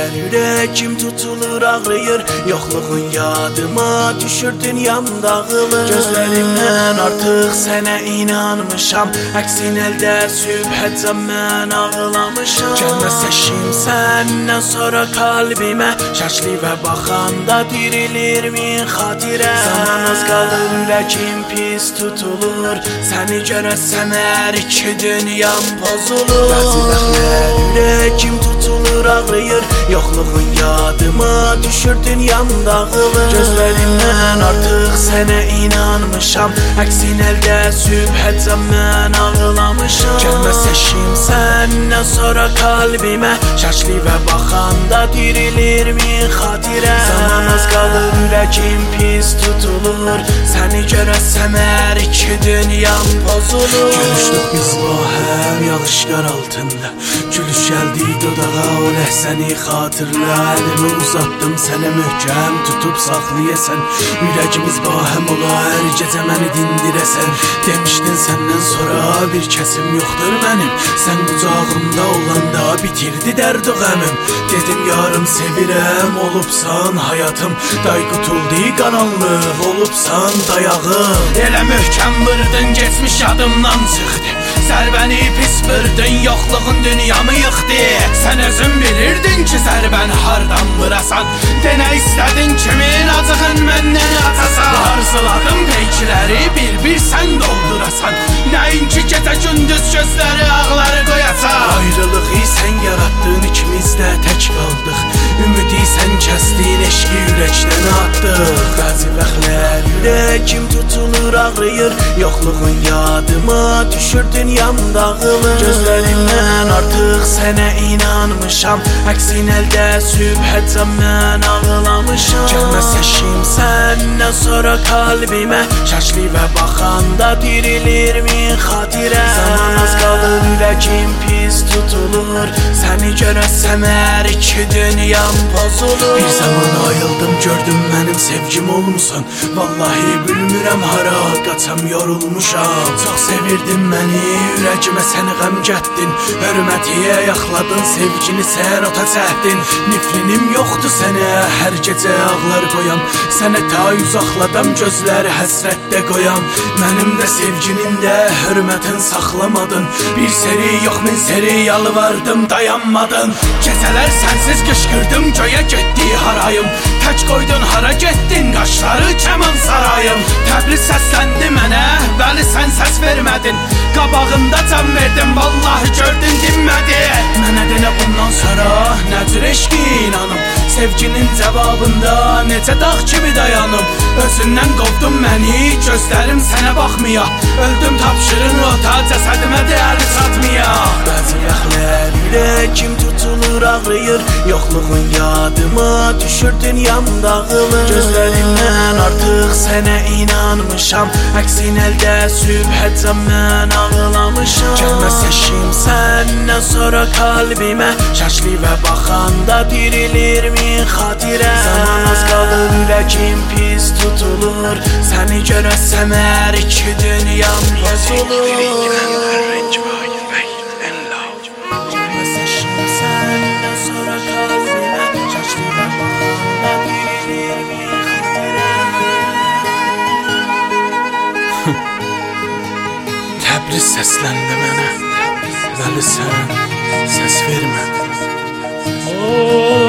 fəxrlər, ürəkim tutulur, ağrıyır. Yoxluğun yadıma düşür, dünyam dağılır. Gözlərimdən artıq sənə inanmışam, əksin əldə sübhəcəm mən ağlamışam. Gəlməz eşim səndən sonra kalbimə, şəklivə baxanda dirilir min xatirə. Zaman az qalır, ürəkim pis tutulur, səni görəsəm hər iki dünyam pozulur. Bəzi vaxtlar ürəkim tutulur, ağrıyır. Yoxluğun yadıma düşür, dünyam dağılır. Gözlərimdən artıq sənə inanmışam, əksin əldə sübhəcəm mən ağlamışam. Gəlməz eşim səndən sonra kalbimə, şəklivə baxanda dirilir min xatirə. Zaman az qalır, ürəkim pis tutulur, səni görəsəm hər iki dünyam pozulur. Görüşdük biz bu həm yağış qar altında, gülüş gəldi dodağa, o ləhzəni xatırla. Əlimi uzatdım sənə möhkəm tutub saxlayasan, ürəyimiz bahəm ola, hər gecə məni dindirəsən. Demişdin səndən sonra bir kəsim yoxdur mənim, sən qucağımda olanda bitirdi dərd o qəmim. Dedim yarım sevirəm, olubsan həyatım, day qutuldu qaranlıq, olubsan dayağım. Elə möhkəm vurdun, geçmiş yadımdan çıxdı, zərbəni pis vurdun, yoxluğun dünyamı yıxdı. Sən özün bilirdin ki zərbəni hardan vurasan, denə istədin kimin acığın məndən atasan. Arzuladım peykiləri bir sən doldurasan, nəinki gecə gündüz gözləri ağları qoyasan. Ayrılığı sən yaratdın, ikimiz də tək qaldıq, ümidi sən kəsdin, eşqi ürəkdən atdıq. Bəzi vaxtlar ürəkim tutulur, ağrıyır. Yoxluğun yadıma düşür, dünyam dağılır. Gözlərimdən artıq sənə inanmışam, əksin əldə sübhəcəm mən ağlamışam. Gəlməz eşim səndən sonra kalbimə, şəklivə baxanda dirilir min xatirə. Zaman az qalır, ürəkim pis tutulur, səni görəsəm hər iki dünyam pozulur. Bir zaman ayıldım, gördüm mənim sevgim olmusan, vallahi bilmirəm hara qaçam, yorulmuşam. Çox sevirdin məni, ürəkimə səni qəm gətdin, hörmətiyə yaxladın, sevgini sərota çəkdin. Nifrinim yoxdur sənə, hər gecə ağlar qoyam, sənə ta uzaqladam, gözləri həsrətdə qoyam. Mənim də sevginin də hörmətin saxlamadın, bir seri yox min seri yalvardım, dayanmadın. Gecələr sənsiz qışqırdım, göyə getdi harayım, tək qoydun hara getdin, qaşları kəman sarayım. Təbriz səsləndi mənə, bəli sən səs vermədin, qabağında can verdim, vallahi gördün dinmədi. Mənə denə bundan sonra nə cür eşqi inanım, sevginin cavabında necə dağ kimi dayanım. Özündən qovdun məni, gözlərim sənə baxmaya, öldüm tapşırın rota, cəsədimə dəyəri çatmaya. Bəzi vaxtlar ürəkim tutulur, ağrıyır. Yoxluğun yadıma düşür, dünyam dağılır. Gözlərimdən artıq sənə inanmışam, əksin əldə sübhəcəm mən ağlamışam. Gəlməz eşim səndən sonra kalbimə, şəklivə baxanda dirilir min xatirə. Zaman az qalır, ürəkim pis tutulur, səni görəsəm hər iki dünyam pozulur. Gəlməz eşim səndən sonra kalbimə, şəklivə baxanda dirilir min xatirə. Təbriz səsləndi mənə, bəli sən səs vermədin.